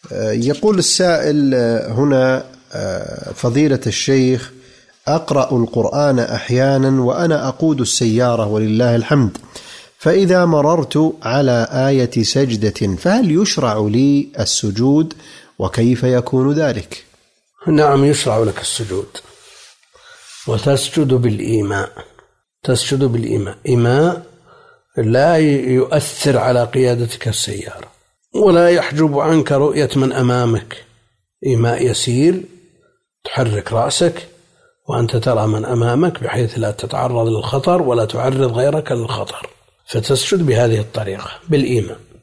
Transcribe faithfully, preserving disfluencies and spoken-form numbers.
يقول السائل هنا: فضيلة الشيخ، أقرأ القرآن أحيانا وأنا أقود السيارة ولله الحمد، فإذا مررت على آية سجدة فهل يشرع لي السجود وكيف يكون ذلك؟ نعم، يشرع لك السجود، وتسجد بالإيماء. تسجد بالإيماء، إيماء لا يؤثر على قيادتك السيارة ولا يحجب عنك رؤية من أمامك. إيماء يسير، تحرك رأسك وأنت ترى من أمامك بحيث لا تتعرض للخطر ولا تعرض غيرك للخطر، فتسجد بهذه الطريقة بالإيماء.